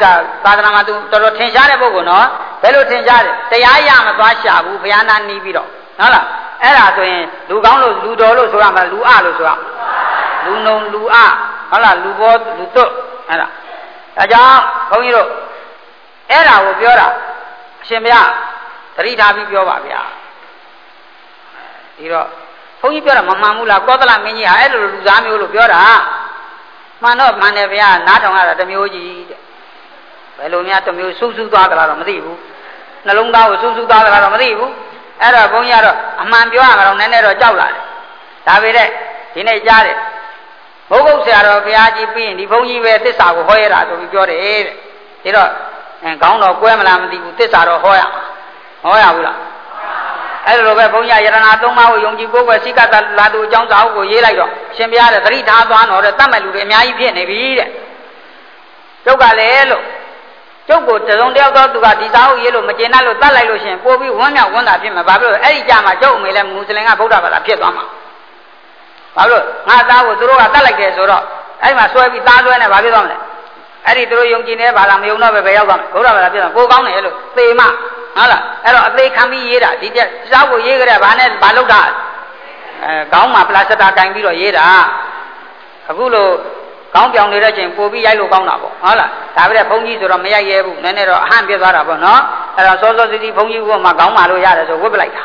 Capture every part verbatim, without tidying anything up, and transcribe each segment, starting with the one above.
ကသာသနာမှာသူတော်တော်ထင်ရှားတဲ့ပုဂ္ဂိုလ်နော်ဘယ်လိုထင်ရှားလဲတရားရမသွားရှာဘူးဘုရားနာနီးပြီးတော့ဟုတ်လားအဲ့ဒါဆိုရင်လူကောင်းလို့လူတော်လို့ဆိုရမှာလူအလို့ဆိုရလူနုံလူအဟုတ်လားလူဘောလူသွတ်အဲ့ဒါဒါကြောင့်ဘုန်းကြီးတို့အဲ့ဒါကိုပြောတာအရှင်ဘုရားသတိထားပြီးပြောပါဗျာဒီတော့ဘုန်းကြီးပြောတာမမှန်ဘူးလားကောသလမင်းကြီးဟာအဲ့လိုလူသားမျိုးလို့ပြောတာမှန်တော့မှန်တယ်ဗျာနားထောင်ရတာတစ်မျိုးကြီးတဲ့ဘယ်လိုများတစ်မျိုးစူးစူးသွားကြလားတော့မသိဘူးနှလုံးသားကိုစူးစူးသွားကြလားတော့မသိဘူးအဲ့တော့ဘုန်းကြီးကတော့အမှန်ပြောရမှာတော့နည်းနည်းတော့ကြောက်လာတယ်ဒါပေမဲ့ဒီနေ့ကြားတယ်ဘုဂုတ်ဆရာတော်ဘုရားကြီးပြီးရင်ဒီဘုန်းကြီးပဲသစ္စာကိုဟောရတာဆိုပြီးပြောတယ်တဲ့ဒီတော့အဲခေါင်းတော်ကွဲမလားမသိဘူးသစ္စာတော့ဟောရမှာဟောရဘူးလားအဲ့လိုပဲဘုန်းကြီးယရဏသုံးပါးကိုယုံကြည်ကိုယ်ပဲစိကတလာသူအကြောင်းစာအုပ်ကိုရေးလိုက်တော့ရှင်ဘုရားတဲ့သတိထားသွားတော့တဲ့တတ်မဲ့လူတွေအများကြီးဖြစ်နေပြီတဲ့ကျုပ်ကလည်းလို့ကျုပ်ကိုတစုံတယောက်တော့သူကဒီစာအုပ်ရေးလို့မကျေနပ်လို့တတ်လိုက်လို့ရှင်ပို့ပြီးဝမ်းမြောက်ဝမ်းသာဖြစ်မှာဘာဖြစ်လို့အဲ့ဒီကြမှာကျုပ်အမေလည်းမွတ်စလင်ကဗုဒ္ဓဘာသာဖြစ်သွားမှာဘာလို့ငါသားကိုသူတို့ကတတ်လိုက်တယ်ဆိုတော့အဲ့မှာဆွဲပြီးသားဆွဲနေဘာဖြစ်သွားမလဲအဲ့ဒီသူတို့ယုံကြည်နေဘာသာမယုံတော့ပဲပဲရောက်သွားမယ်ဗုဒ္ဓဘာသာဖြစ်သွားကိုကောင်းတယ်လို့သေမဟုတ်လားအဲ့တော့အသေးခံပြီးရေးတာဒီပြစာအုပ်ကိုရေးကြတဲ့ဘာနဲ့ဘာလုပ်တာအဲခေါင်းမှာပလာစတာကင်ပြီးတော့ရေးတာအခုလို့ကောင်းပြောင်နေတဲ့အချိန်ပို့ပြီးရိုက်လို့ကောင်းတာပေါ့ဟုတ်လားဒါပေမဲ့ဘုန်းကြီးဆိုတော့မရိုက်ရဲဘူးနည်းနည်းတော့အဟန့်ပြသွားတာပေါ့နော်အဲ့တော့စောစောစီးစီးဘုန်းကြီးကမှခေါင်းမာလို့ရတယ်ဆိုဝတ်ပလိုက်တာ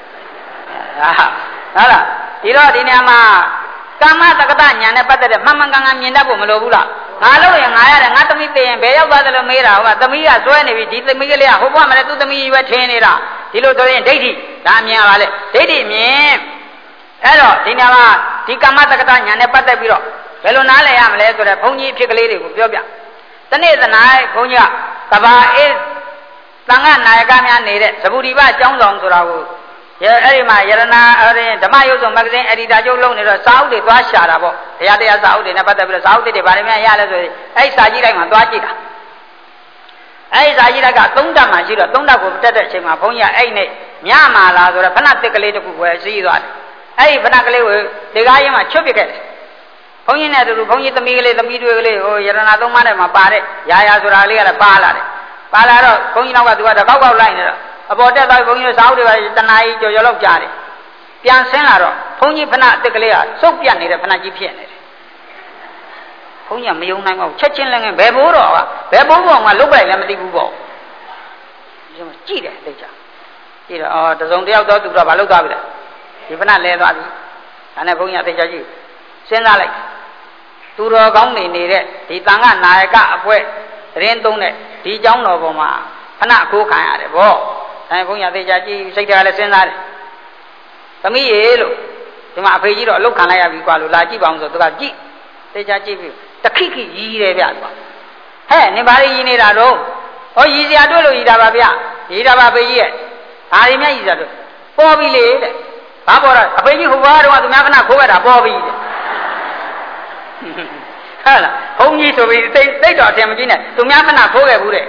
ဟုတ်လားဒီတော့ဒီနေရာမှာကာမတက္ကတညာနဲ့ပတ်သက်တဲ့မှန်မှန်ကန်ကန်မြင်တတ်ဖို့မလိုဘူးလားငါလို့ရင်ငါရတယ်ငါသမီးသိရင်ဘယ်ရောက်သွားတယ်လို့မေးတာဟုတ်ကသမီးကဇွဲနေပြီဒီသမီးကလေးကဟိုဘွားမလဲသူ့သမီးပဲထင်းနေတာဒီလိုဆိုရင်ဒိဋ္ဌိဒါမြင်ရပါလေဒိဋ္ဌိမြင်အဲ့တော့ဒီနေရာမှာဒီကာမတက္ကတညာနဲ့ပတ်သက်ပြီးတော့ဘယ်လိုနားလည်ရမလဲဆိုတော့ဘုန်းကြီးဖြစ်ကလေးတွေကိုပြောပြတနေ့သနာဘုန်းကြီးကကဘာအေးသံဃာနာယကများနေတဲ့သဗ္ဗူဒီပကျောင်းဆောင်ဆိုတာကိုအဲ့ဒီမှာယရဏအဲ့ဓမ္မယုတ်ဆုံးမဂ္ဂဇင်းအက်ဒီတာချုပ်လုံးနေတော့စာအုပ်တွေသွားရှာတာပေါ့တရားတရားစာအုပ်တွေနဲ့ပတ်သက်ပြီးတော့စာအုပ်တွေဘာတွေများရလဲဆိုရင်အဲ့စာကြီးတိုင်းမှာသွားကြည့်တာအဲ့ဒီစာကြီးတိုက်ကသုံးဓာတ်မှရှိတော့သုံးဓာတ်ကိုတက်တဲ့အချိန်မှာဘုန်းကြီးကအဲ့နဲ့မြမာလာဆိုတော့ဖဏတစ်ကလေးတစ်ခုပဲစီးသွားတယ်အဲ့ဒီဖဏကလေးကိုဒီကားရင်မှာချွတ်ပစ်ခဲ့တယ်ဘုန်းကြီးနဲ့အတူတူဘုန်းကြီးသမီးကလေးသမီးတွေကလေးဟိုယရဏသုံးပါးနဲ့မှာပါတဲ့ရာရာဆိုတာလေးကလည်းပါလာတယ်ပါလာတော့ဘုန်းကြီးနောက်ကသူကတကောက်ကောက်လိုက်နေတော့အပေါ်တက်သွားဘုန်းကြီးတို့စာအုပ်တွေကတနာကြီးကြော်ကြော်လောက်ကြားတယ်ပြန်ဆင်းလာတော့ဘုန်းကြီးဖဏအစ်ကလေးကစုပ်ပြတ်နေတဲ့ဖဏကြီးဖြစ်နေတယ်ဘုန်းကြီးကမယုံနိုင်ပါဘူးချက်ချင်းလည်းငယ်ဘယ်ဘိုးတော်ကဘယ်ဘိုးကောင်ကလုတ်ပလိုက်လည်းမသိဘူးပေါ့ကြည့်တယ်သိကြကြည့်တော့အော်တစုံတယောက်တော့သူတော့မလုတ်သွားပြီလေဒီဖဏလဲသွားပြီဒါနဲ့ဘုန်းကြီးကသိကြကြည့်စဉ်းစားလိုက်သူတော်ကောင်းနေနေတဲ့ဒီတန်ခါနာယကအဖွဲသတင်းသုံးတဲ့ဒီเจ้าတော်ပေါ်မှာဖဏအခိုးခံရတယ်ဗောအဲဘုန်းကြီးသိကြကြည့်စိတ်တွေကလည်းစဉ်းစားတယ်သမီးရေလို့ဒီမှာအဖေကြီးတော့အလုတ်ခံလိုက်ရပြီကွာလို့လာကြည့်ပါအောင်ဆိုသူကကြည့်သိကြကြည့်ပြီတခိခိရီးတယ်ဗျကွာဟဲ့နေပါလေရီးနေတာတော့ဟောရီးစရာတွေ့လို့ရီးတာပါဗျရီးတာပါဖေကြီးရဲ့ဒါရီမြတ်ရီးစရာတွေ့ပေါ်ပြီလေတဲ့ဘာပေါ်တော့အဖေကြီးဟိုဘွားတော့သူများခဏခိုးရတာပေါ်ပြီတဲ့ဟဲ့လားဘုန်းကြီးဆိုပြီးသိသိတော်အထင်မကြီးနဲ့သူများခဏခိုးခဲ့ဘူးတဲ့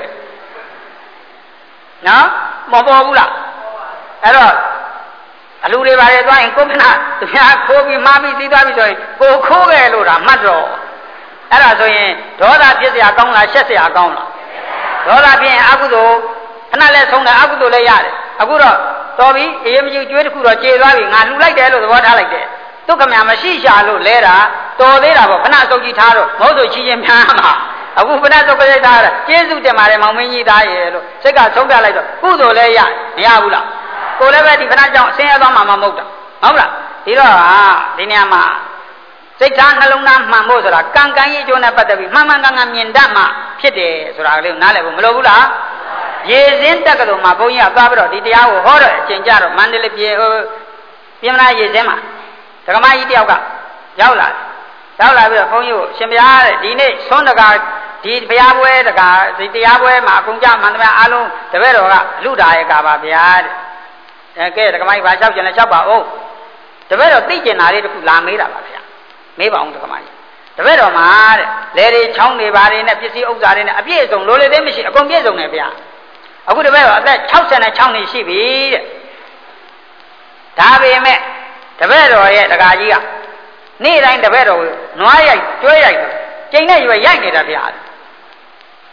နော်မပေါ်ဘူးလားအဲ့တော့အလူတွေပါလေသွားရင်ကိုခဏသူများခိုးပြီးမှားပြီးသိသွားပြီဆိုရင်ကိုခိုးခဲ့လို့ဒါမှတ်တော့အဲ့ဒါဆိုရင်ဒေါသဖြစ်เสียကောင်းလားရှက်เสียကောင်းလားဒေါသဖြစ်ရင်အကုသိုလ်ခဏလဲဆုံးတယ်အကုသိုလ်လည်းရတယ်အခုတော့တော်ပြီအေးမကြီးကျွေးတစ်ခုတော့ကျေသွားပြီငါလှူလိုက်တယ်လို့သဘောထားလိုက်တယ်သူကမြာမရှိရှာလို့လဲတာတော်သေးတာပေါ့ခဏစုပ်ကြီးထားတော့မဟုတ်ဆိုချီချင်းများမှာအခုခဏစုပ်ကြိတ်ထားတာကျေးဇူးတင်ပါတယ်မောင်မင်းကြီးသားရဲ့လို့စိတ်ကဆုံးပြလိုက်တော့ကုသိုလ်လည်းရမရဘူးလားကိုလည်းပဲဒီခဏကြောင့်အစင်းရသွားမှာမဟုတ်တာဟုတ်လားဒီတော့ဟာဒီနေရာမှာစိတ်ထားနှလုံးသားမှန်ဖို့ဆိုတာကံကံရဲ့အကျိုးနဲ့ပတ်သက်ပြီးမှန်မှန်ကန်ကန်မြင်တတ်မှဖြစ်တယ်ဆိုတာကလေးနားလည်ဖို့မလိုဘူးလားရေစင်းတက်ကတော်မှာဘုန်းကြီးကသွားပြီးတော့ဒီတရားကိုဟောတော့အကျင့်ကြတော့မန္တလေးပြည်ဟိုပြင်မနာရေစင်းမှာဒကမကြီးတယောက်ကရောက်လာရောက်လာပြီးတော့ဘုန်းကြီးကိုရှင်ဘုရားတဲ့ဒီနေ့သွန်းတကာဒီဘုရားပွဲတကာဒီတရားပွဲမှာအကုန်ကြမှန်သမျှအားလုံးတပည့်တော်ကအလူဒါရကပါဗျာတဲ့အဲကဲဒကမကြီးဘာလျှောက်ကျင်လဲလျှောက်ပါဦးတပည့်တော်သိကျင်တာလေးတခုလာမေးတာပါဗျာမေးပါအောင်ဒကမကြီးတပည့်တော်မှာတဲ့လေတွေချောင်းတွေဘာတွေနဲ့ပစ္စည်းဥစ္စာတွေနဲ့အပြည့်အစုံလိုလေသေးမရှိအကုန်ပြည့်စုံတယ်ဗျာအခုတပည့်တော်အသက်၆၆နှစ်ရှိပြီတဲ့ဒါပေမဲ့တပည့်တော်ရဲ့တကာကြီးကနေ့တိုင်းတပည့်တော်ကိုနွားရိုက်ကျွဲရိုက်ကျိန်နဲ့ရွယ်ရိုက်နေတာဗျာ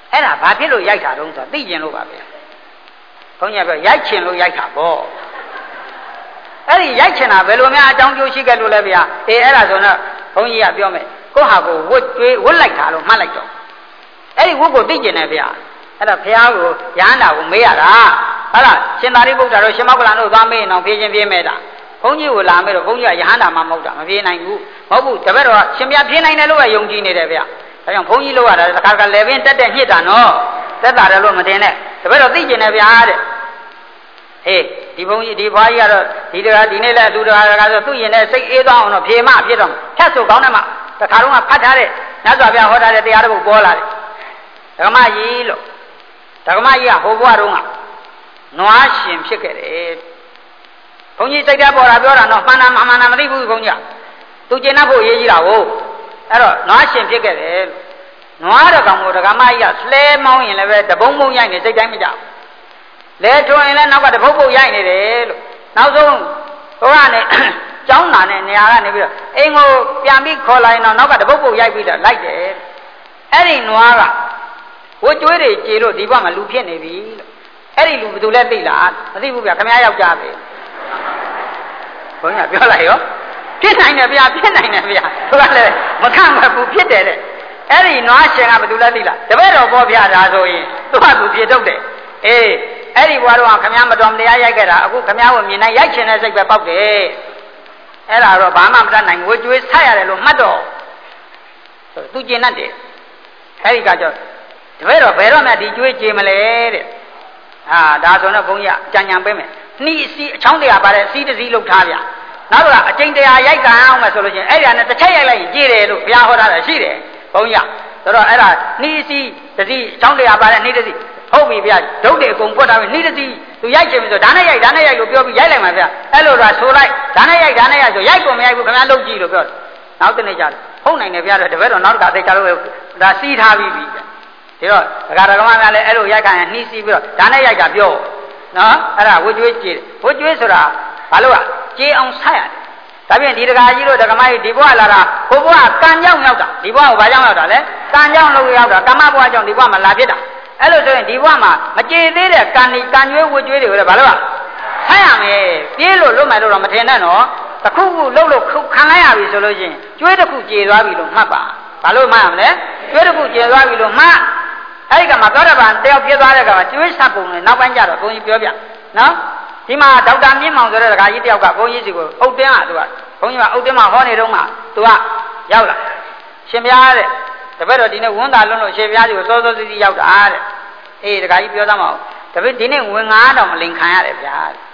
အဲ့ဒါဘာဖြစ်လို့ရိုက်တာတုံးဆိုသိကျင်လို့ပါပဲဘုန်းကြီးကပြောရိုက်ချင်လို့ရိုက်တာပေါ့အဲ့ဒီရိုက်ချင်တာဘယ်လိုများအကြောင်းကျိုးရှိခဲ့လို့လဲဗျာအေးအဲ့ဒါဆိုတော့ဘုန်းကြီးကပြောမယ်ကိုဟာကိုဝတ်ကျွေးဝတ်လိုက်တာလို့မှတ်လိုက်တော့အဲ့ဒီဝတ်ကိုသိကျင်တယ်ဗျာအဲ့ဒါဘုရားကိုရဟန္တာကိုမေးရတာဟုတ်လားရှင်သာရိပုတ္တရာတို့ရှင်မောက္ကလန်တို့သွားမေးအောင်ဖြေချင်းဖြေမဲ့တာဘုန်းကြီးကိုလာမေးတော့ဘုန်းကြီးကရဟန္တာမှမဟုတ်တာမဖြေနိုင်ဘူးမဟုတ်ဘူးတပည့်တော်ကရှင်ပြဖြေနိုင်တယ်လို့ပဲယုံကြည်နေတယ်ဗျာဒါကြောင့်ဘုန်းကြီးလို့ရတာတခါတခါလေပင်တက်တက်ညှစ်တာနော်တက်တာတယ်လို့မတင်နဲ့တပည့်တော်သိကျင်တယ်ဗျာတဲ့ဟေးဒီဘုန်းကြီးဒီဘွားကြီးကတော့ဒီတကားဒီနေ့လဲလူတကားတကားဆိုသူ့ရင်နဲ့စိတ်အေးသွားအောင်တော့ဖြေမှဖြစ်တော့ဖြတ်ဆိုကောင်းတယ်မှတခါတော့ကဖတ်ထားတဲ့မြတ်စွာဘုရားဟောထားတဲ့တရားတော်ကိုပေါ်လာတယ်ဓမ္မကြီးလို့ဓမ္မကြီးကဟိုဘွားတုန်းကနွားရှင်ဖြစ်ခဲ့တယ်ဘုန်းကြီးစိတ်ထဲပေါ်တာပြောတာနော်မှန်တာမှန်မှန်မသိဘူးဘုန်းကြီးကသူကျင်တတ်ဖို့ရေးကြည့်တာဟုတ်အဲ့တော့နွားရှင်ဖြစ်ခဲ့တယ်နွားတကောင်ကိုဓမ္မကြီးကလှဲမောင်းရင်လည်းပဲတပုံးပုံးရိုက်နေစိတ်တိုင်းမကြောက်လဲထွင်ရင်လည်းနောက်ကတပုတ်ပုတ်ရိုက်နေတယ်လို့နောက်ဆုံးဘုရားနဲ့ကျောင်းနာနဲ့နေရာကနေပြီးတော့အိမ်ကိုပြန်ပြီးခေါ်လိုက်တော့နောက်ကတပုတ်ပုတ်ရိုက်ပြီးတော့လိုက်တယ်အဲ့ဒီနွားကဝတ်ကျွေးတွေကြေလို့ဒီဘက်မှာလူဖြစ်နေပြီလို့အဲ့ဒီလူဘယ်သူလဲသိလားမသိဘူးဗျခမည်းယောက်ျားပဲဘုန်းကြီးပြောလိုက်ရောဖြစ်နိုင်တယ်ဗျဖြစ်နိုင်တယ်ဗျသူကလည်းမခံမဘူးဖြစ်တယ်တဲ့အဲ့ဒီနွားရှင်ကဘယ်သူလဲသိလားတပည့်တော်ပေါ်ပြတာဆိုရင်သူကသူပြေတော့တယ်အေးအဲ့ဒီဘွားတော့ခမည်းမတော်မတရားရိုက်ခဲ့တာအခုခမည်းကိုမြင်နိုင်ရိုက်ချင်တဲ့စိတ်ပဲပေါက်တယ်အဲ့ဒါတော့ဘာမှမတတ်နိုင်ဝကျွေးဆက်ရတယ်လို့မှတ်တော့သူကျင်တတ်တယ်အဲ့ဒီကကြောင့်တပည့်တော်ဘယ်တော့မှဒီကျွေးကြေမလဲတဲ့ဟာဒါဆိုတော့ဘုန်းကြီးအကြံဉာဏ်ပေးမယ်နှီးစီအချောင်းတရားပါတဲ့စီးတစည်းလောက်ထားဗျာနောက်တော့အကျင့်တရားရိုက်ကန်အောင်မယ်ဆိုလို့ချင်းအဲ့ဒါနဲ့တစ်ချက်ရိုက်လိုက်ရင်ကြေတယ်လို့ဘုရားဟောထားတာရှိတယ်ဘုန်းကြီးဆိုတော့အဲ့ဒါနှီးစီတစည်းအချောင်းတရားပါတဲ့နှီးတစည်းဟုတ်ပြီဗျာဒုတ်တွေအကုန်ပွက်ထားပြီနှီးတစည်းသူရိုက်ချင်ပြီဆိုဒါနဲ့ရိုက်ဒါနဲ့ရိုက်လို့ပြောပြီးရိုက်လိုက်မှာဗျာအဲ့လိုတော့ဆိုလိုက်ဒါနဲ့ရိုက်ဒါနဲ့ရိုက်ဆိုရိုက်ကုန်မရိုက်ဘူးခင်ဗျားလုပ်ကြည့်လို့ပြောတယ်နောက်တနေ့ကျတယ်ဟုတ်နိုင်တယ်ဗျာတော့တပည့်တော်နောက်တစ်ခါသိချလို့ဒါစီးထားပြီးပြီဒီတော့ဒကာဒကမများလည်းအဲ့လိုရိုက်ခံရင်နှီးစီးပြီးတော့ဒါနဲ့ရိုက်တာပြောနော်အဲ့ဒါဝှကျွေးကြေးဝှကျွေးဆိုတာဘာလို့อ่ะကြေးအောင်ဆက်ရတယ်ဒါပြင်ဒီဒကာကြီးတို့ဒကမကြီးဒီဘဝလာတာဟိုဘဝကံကြောင့်ရောက်တာဒီဘဝကိုဘာကြောင့်ရောက်တာလဲကံကြောင့်လို့ရောက်တာကမ္မဘဝကြောင့်ဒီဘဝမှာလာဖြစ်တာအဲ့လိုဆိုရင်ဒီဘဝမှာမကြေသေးတဲ့ကံဒီကံကျွေးဝှကျွေးတွေကိုလည်းဘာလို့อ่ะဆက်ရမယ်ပြေးလို့လွတ်မယ်လို့တော့မထင်နဲ့နော်တခုခုလှုပ်လို့ခံလိုက်ရပြီဆိုလို့ချင်းကျွေးတစ်ခုကြေသွားပြီလို့မှတ်ပါဘာလို့မှတ်ရမလဲကျွေးတစ်ခုကြေသွားပြီလို့မှတ်အဲ့ဒီကမှာသောတာပန်တယောက်ပြည့်သွားတဲ့ကမှာကျွေးဆက်ပုံနဲ့နောက်ပိုင်းကျတော့ဘုန်းကြီးပြောပြနော်ဒီမှာဒေါက်တာမြင့်မောင်ဆိုတဲ့ဒကာကြီးတယောက်ကဘုန်းကြီးစီကိုအုတ်တင်းကသူကဘုန်းကြီးကအုတ်တင်းမှာဟောနေတော့မှသူကရောက်လာရှင်ဘုရားတဲ့တပည့်တော်ဒီနေ့ဝန်တာလွန်းလို့ရှင်ဘုရားစီကိုစောစောစီးစီးရောက်တာတဲ့အေးဒကာကြီးပြောသားမအောင်တပည့်ဒီနေ့ဝင်ငါးတောင်မလင်ခံရတယ်ဗျာ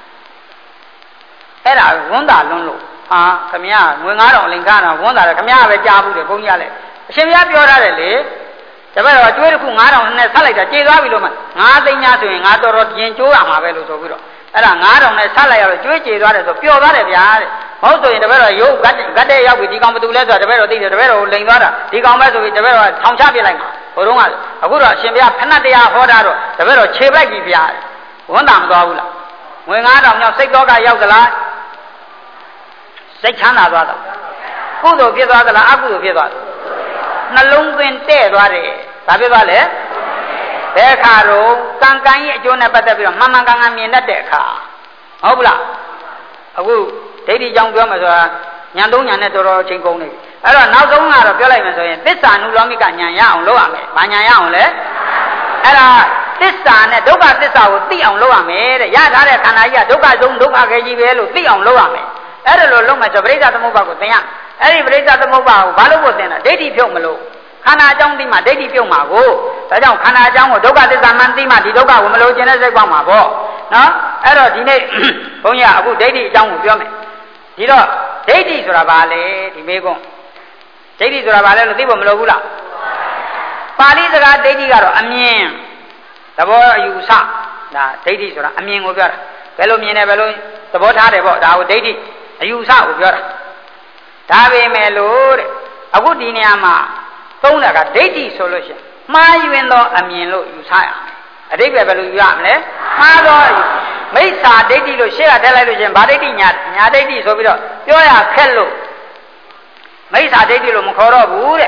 အဲ့ဒါဝန်တာလွန်းလို့ဟာခမရငွေငါးတောင်လင်ခံတာဝန်တာတယ်ခမရပဲကြားဘူးတယ်ဘုန်းကြီးကလည်းအရှင်ဘုရားပြောထားတယ်လေတပည့်တော်ကျွေးတစ်ခုငါးတောင်နဲ့ဆက်လိုက်တာကြေသွားပြီလို့မှငါးသိန်းညာဆိုရင်ငါတော်တော်ပြင်ကျိုးရမှာပဲလို့ဆိုပြီးတော့အဲ့ဒါငါးတောင်နဲ့ဆက်လိုက်ရတော့ကျွေးကြေသွားတယ်ဆိုပျော်သွားတယ်ဗျာတဲ့မဟုတ်ဆိုရင်တပည့်တော်ရုပ်ဂတ်ဂတ်တဲ့ရောက်ပြီဒီကောင်ဘယ်သူလဲဆိုတော့တပည့်တော်သိတယ်တပည့်တော်ကိုလိန်သွားတာဒီကောင်ပဲဆိုပြီးတပည့်တော်ထောင်ချပြလိုက်မှာဘိုးတော်ကအခုတော့အရှင်ဘုရားဖဏတရားဟောတာတော့တပည့်တော်ခြေပိုက်ပြီဗျာဝန်တာမသွားဘူးလားငွေငါးတောင်ကြောင့်စိတ်တော်ကရောက်သလားစိတ်ချမ်းသာသွားတာကုသိုလ်ဖြစ်သွားသလားအကုသိုလ်ဖြစ်သွားသလားနှလုံးသွင်းတဲ့သွားတယ်ဘာဖြစ်သွားလဲဘယ်အခါတော့ကံကံရဲ့အကျိုးနဲ့ပတ်သက်ပြီးတော့မှန်မှန်ကန်ကန်မြင်တတ်တဲ့အခါဟုတ်ဘူးလားအခုဒိဋ္ဌိကြောင့်ပြောမှဆိုတာညာသုံးညာနဲ့တော်တော်ချိန်ကုန်နေပြီအဲ့တော့နောက်ဆုံးကတော့ပြောလိုက်မှဆိုရင်သစ္စာနုလောမိကညာရအောင်လုပ်ရမယ်ဘာညာရအောင်လဲအဲ့ဒါသစ္စာနဲ့ဒုက္ခသစ္စာကိုသိအောင်လုပ်ရမယ်တဲ့ရထားတဲ့ခန္ဓာကြီးကဒုက္ခဆုံးဒုက္ခခဲကြီးပဲလို့သိအောင်လုပ်ရမယ်အဲ့ဒါလိုလုပ်မှဆိုပရိစ္ဆသမုပ္ပါကိုသင်ရအဲ့ဒီပရိစ္ဆသမုပ္ပါကိုဘာလို့ဖို့သင်တာဒိဋ္ဌိဖြုတ်မလို့ခန္ဓာအကြောင်းသိမှဒိဋ္ဌိပြုတ်မှာကိုဒါကြောင့်ခန္ဓာအကြောင်းကိုဒုက္ခသစ္စာမှန်သိမှဒီဒုက္ခကိုမလို့ခြင်းတဲ့စိတ်ပေါက်မှာပေါ့နော်အဲ့တော့ဒီနေ့ဘုန်းကြီးကအခုဒိဋ္ဌိအကြောင်းကိုပြောမယ်ဒီတော့ဒိဋ္ဌိဆိုတာဘာလဲဒီမေကွန်းဒိဋ္ဌိဆိုတာဘာလဲလို့သိဖို့မလိုဘူးလားပါဠိစကားဒိဋ္ဌိကတော့အမြင်သဘောအယူဆဒါဒိဋ္ဌိဆိုတာအမြင်ကိုပြောတာဘယ်လိုမြင်တယ်ဘယ်လိုသဘောထားတယ်ပေါ့ဒါကိုဒိဋ္ဌိအယူဆကိုပြောတာဒါပေမဲ့လို့တဲ့အခုဒီနေရာမှာသုံးတာကဒိဋ္ဌိဆိုလို့ရှိရင်မှားယွင်းသောအမြင်လို့ယူဆရမယ်အဓိပ္ပာယ်ဘယ်လိုယူရမလဲမှားသောမိစ္ဆာဒိဋ္ဌိလို့ရှေ့ကထည့်လိုက်လို့ရှိရင်ဗာဒိဋ္ဌိညာညာဒိဋ္ဌိဆိုပြီးတော့ပြောရခက်လို့မိစ္ဆာဒိဋ္ဌိလို့မခေါ်တော့ဘူးတဲ့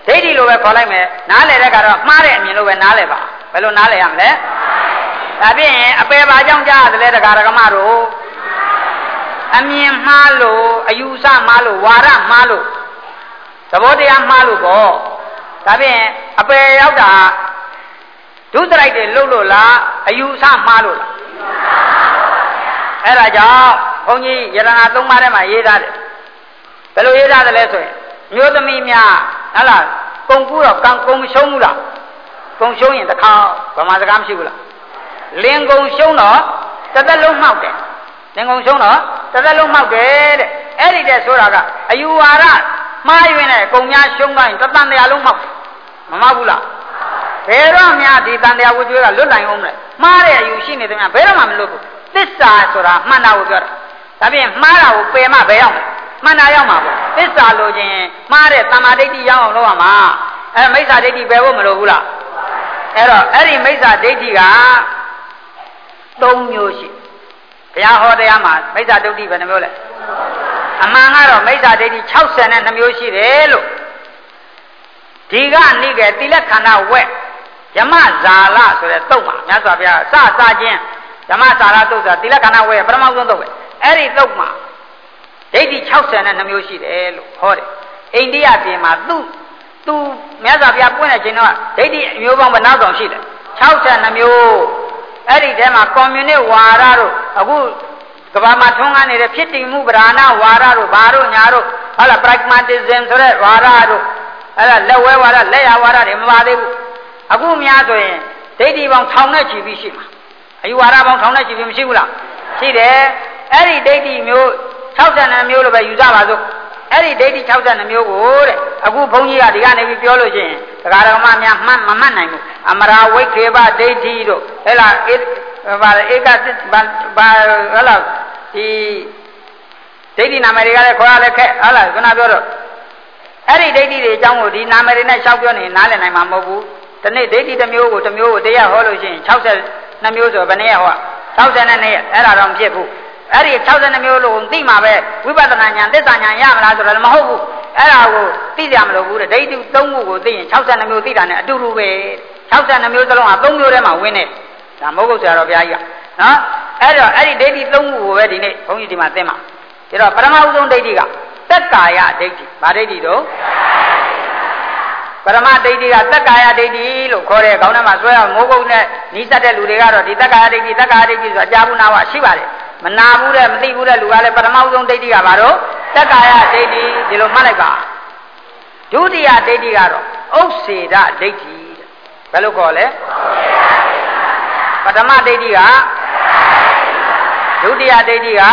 ဒိဋ္ဌိလိုပဲခေါ်လိုက်မယ်နားလည်တဲ့ကတော့မှားတဲ့အမြင်လိုပဲနားလည်ပါဘယ်လိုနားလည်ရမလဲဒါဖြင့်အပယ်ပါကြောင့်ကြားရတယ်တရားဓမ္မတို့အမြင်မှားလို့အယူဆမှားလို့ဝါဒမှားလို့သဘောတရားမှားလို့ပေါ့ဒါဖြင့်အပယ်ရောက်တာဒုစရိုက်တွေလှုပ်လို့လားအယူဆမှားလို့လားအဲ့ဒါကြောင့်ဘုန်းကြီးယရဏသုံးပါးထဲမှာရေးထားတယ်ဘယ်လိုရေးထားတယ်လဲဆိုရင်မျိုးသမီးများဟုတ်လားကုံကူတော့ကံကုံမရှုံးဘူးလားကုံရှုံးရင်တစ်ခါဗမာစကားမရှိဘူးလားလင်ကုံရှုံးတော့တစ်သက်လုံးမှောက်တယ်လင်ကုံရှုံးတော့တစ်သက်လုံးမှောက်တယ်တဲ့အဲ့ဒီတဲ့ဆိုတာကအယူဝါဒမှားယွင်းတဲ့ကုံများရှုံးသွားရင်တစ်တန်တရားလုံးမှောက်မမှောက်ဘူးလားဘယ်တော့မှဒီတန်တရားဝကျွေးကလွတ်နိုင်အောင်မလဲမှားတဲ့အယူရှိနေတယ်များဘယ်တော့မှမလွတ်ဘူးသစ္စာဆိုတာမှန်တာကိုပြောတာဒါဖြင့်မှားတာကိုပယ်မှဘယ်ရောက်မှန်တာရောက်မှာပေါ့သစ္စာလိုခြင်းမှားတဲ့တမ္မာဒိဋ္ဌိရောက်အောင်လုပ်ရမှာအဲမိစ္ဆာဒိဋ္ဌိပယ်ဖို့မလိုဘူးလားအဲ့တော့အဲ့ဒီမိစ္ဆာဒိဋ္ဌိကသုံးမျိုးရှိဘုရားဟောတရားမှာမိစ္ဆာဒိဋ္ဌိဘယ်နှမျိုးလဲအမှန်ကတော့မိစ္ဆာဒိဋ္ဌိ၆၀နဲ့နှစ်မျိုးရှိတယ်လို့ဒီကနိကေတိလခန္ဓာဝက်ယမဇာလဆိုတဲ့တုတ်မှာမြတ်စွာဘုရားစစချင်းယမဇာလတုတ်ဆိုတာတိလခန္ဓာဝက်ပထမဆုံးတုတ်ပဲအဲ့ဒီတုတ်မှာဒိဋ္ဌိ၆၀နဲ့နှစ်မျိုးရှိတယ်လို့ဟောတယ်အိန္ဒိယပြည်မှာသူ့သူမြတ်စွာဘုရားပွင့်တဲ့ချိန်တော့ဒိဋ္ဌိအမျိုးပေါင်းဘယ်နှကောင်ရှိတယ်၆၂မျိုးအဲ့ဒီထဲမှာကွန်မြူနစ်ဝါဒတို့အခုကမ္ဘာမှာထွန်းကားနေတဲ့ဖြစ်တည်မှုဗราဏဝါဒတို့ဘာတို့ညာတို့ဟုတ်လား pragmatism ဆိုတဲ့ဝါဒတို့အဲ့ဒါလက်ဝဲဝါဒလက်ရဝါဒတွေမပါသေးဘူးအခုများဆိုရင်ဒိဋ္ဌိပေါင်းထောင်နဲ့ချီပြီးရှိမှာအယူဝါဒပေါင်းထောင်နဲ့ချီပြီးမရှိဘူးလားရှိတယ်အဲ့ဒီဒိဋ္ဌိမျိုး၆၂မျိုးလို့ပဲယူကြပါစို့အဲ့ဒီဒိဋ္ဌိ၆၂မျိုးကိုတဲ့အခုဘုန်းကြီးကဒီကနေပြီးပြောလို့ရှိရင်တရားတော်မှများမှတ်မမှတ်နိုင်ဘူးအမရာဝိခေဘဒိဋ္ဌိတို့ဟဲ့လားဧဘာဧကဘာဟဲ့လားဒီဒိဋ္ဌိနာမည်တွေကလည်းခေါ်ရလဲခက်ဟဲ့လားခုနပြောတော့အဲ့ဒီဒိဋ္ဌိတွေအကြောင်းကိုဒီနာမည်တွေနဲ့ရှောက်ပြောနေနားလည်နိုင်မှာမဟုတ်ဘူးဒီနေ့ဒိဋ္ဌိတစ်မျိုးကိုတစ်မျိုးကိုတရားဟောလို့ရှိရင်၆၂မျိုးဆိုဘယ်နည်းဟော၆၂နဲ့အဲ့ဒါတော့မဖြစ်ဘူးအဲ့ဒီ၆၂မျိုးလို့သိမှာပဲဝိပဿနာဉာဏ်သစ္စာဉာဏ်ရမလားဆိုတော့မဟုတ်ဘူးအဲ့ဒါကိုသိကြမလို့ဘူးတဲ့ဒိဋ္ဌိသုံးခုကိုသိရင်၆၂မျိုးသိတာနဲ့အတူတူပဲ၆၂မျိုးစလုံးဟာသုံးမျိုးထဲမှာဝင်နေဒါမဟုတ်ဘူးဆရာတော်ဘုရားကြီးကနော်အဲ့တော့အဲ့ဒီဒိဋ္ဌိသုံးခုကိုပဲဒီနေ့ဘုန်းကြီးဒီမှာသင်ပါဒါတော့ပထမဦးဆုံးဒိဋ္ဌိကသက္ကာယဒိဋ္ဌိဗာဒိဋ္ဌိတော့ပရမဒိဋ္ဌိကသက္ကာယဒိဋ္ဌိလို့ခေါ်တဲ့ခေါင်းထဲမှာဆွဲအောင်မိုးကုတ်နဲ့နီးစပ်တဲ့လူတွေကတော့ဒီသက္ကာယဒိဋ္ဌိသက္ကာယဒိဋ္ဌိဆိုတာကြားဘူးနာဝရှိပါတယ်မနာဘူးတဲ့မသိဘူးတဲ့လူကလည်းပထမဆုံးဒိဋ္ဌိကဘာလို့သက္ကာယဒိဋ္ဌိဒီလိုမှတ်လိုက်ပါဒုတိယဒိဋ္ဌိကတော့ဥစ္စေဒဒိဋ္ဌိဘယ်လိုခေါ်လဲပထမဒိဋ္ဌိကဒုတိယဒိဋ္ဌိက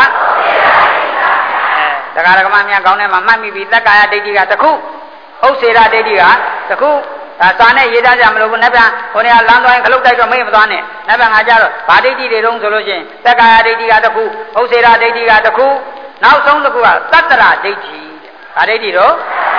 အဲတရားဓမ္မများကောင်းထဲမှာမှတ်မိပြီသက္ကာယဒိဋ္ဌိကတစ်ခုဥစ္စေဒဒိဋ္ဌိကတစ်ခုဒါစာနဲ့ရေးသားကြမလို့ဘူးနတ်ပြန်ဟိုနေရာလမ်းသွားရင်ခလုတ်တိုက်တော့မေ့မသွားနဲ့နတ်ပြန်ငါကြတော့ဗာဒိဋ္ဌိတွေတုံးဆိုလို့ရှိရင်သက္ကာယဒိဋ္ဌိကတစ်ခုဥစ္စေဒဒိဋ္ဌိကတစ်ခုနောက်ဆုံးတစ်ခုကသတ္တရဒိဋ္ဌိဗာဒိဋ္ဌိတော့